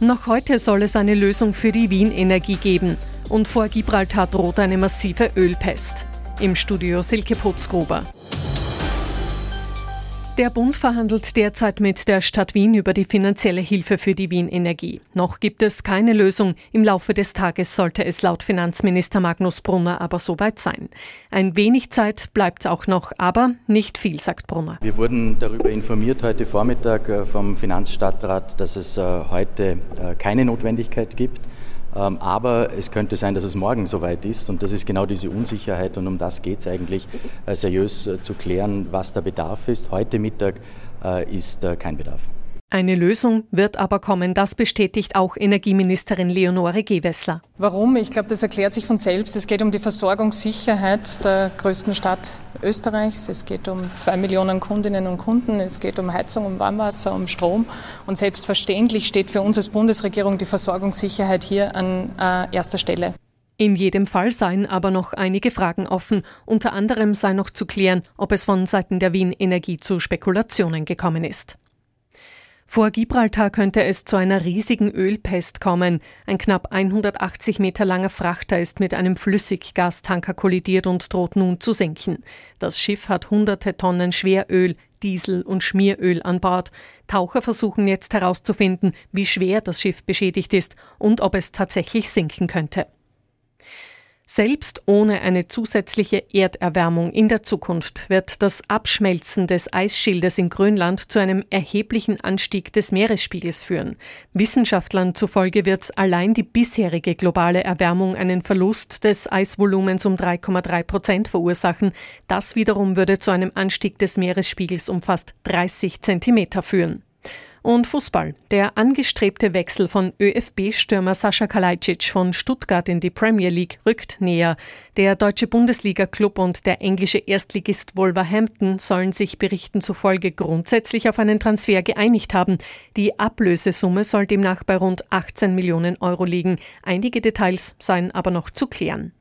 Noch heute soll es eine Lösung für die Wien-Energie geben. Und vor Gibraltar droht eine massive Ölpest. Im Studio Silke Putzgruber. Der Bund verhandelt derzeit mit der Stadt Wien über die finanzielle Hilfe für die Wien-Energie. Noch gibt es keine Lösung. Im Laufe des Tages sollte es laut Finanzminister Magnus Brunner aber soweit sein. Ein wenig Zeit bleibt auch noch, aber nicht viel, sagt Brunner. Wir wurden darüber informiert heute Vormittag vom Finanzstadtrat, dass es heute keine Notwendigkeit gibt. Aber es könnte sein, dass es morgen soweit ist, und das ist genau diese Unsicherheit, und um das geht es eigentlich, seriös zu klären, was der Bedarf ist. Heute Mittag ist kein Bedarf. Eine Lösung wird aber kommen, das bestätigt auch Energieministerin Leonore Gewessler. Warum? Ich glaube, das erklärt sich von selbst. Es geht um die Versorgungssicherheit der größten Stadt Österreichs. Es geht um 2 Millionen Kundinnen und Kunden. Es geht um Heizung, um Warmwasser, um Strom. Und selbstverständlich steht für uns als Bundesregierung die Versorgungssicherheit hier an erster Stelle. In jedem Fall seien aber noch einige Fragen offen. Unter anderem sei noch zu klären, ob es von Seiten der Wien Energie zu Spekulationen gekommen ist. Vor Gibraltar könnte es zu einer riesigen Ölpest kommen. Ein knapp 180 Meter langer Frachter ist mit einem Flüssiggastanker kollidiert und droht nun zu senken. Das Schiff hat hunderte Tonnen Schweröl, Diesel und Schmieröl an Bord. Taucher versuchen jetzt herauszufinden, wie schwer das Schiff beschädigt ist und ob es tatsächlich sinken könnte. Selbst ohne eine zusätzliche Erderwärmung in der Zukunft wird das Abschmelzen des Eisschildes in Grönland zu einem erheblichen Anstieg des Meeresspiegels führen. Wissenschaftlern zufolge wird allein die bisherige globale Erwärmung einen Verlust des Eisvolumens um 3,3% verursachen. Das wiederum würde zu einem Anstieg des Meeresspiegels um fast 30 Zentimeter führen. Und Fußball. Der angestrebte Wechsel von ÖFB-Stürmer Sascha Kalajdzic von Stuttgart in die Premier League rückt näher. Der deutsche Bundesliga-Klub und der englische Erstligist Wolverhampton sollen sich Berichten zufolge grundsätzlich auf einen Transfer geeinigt haben. Die Ablösesumme soll demnach bei rund 18 Millionen Euro liegen. Einige Details seien aber noch zu klären.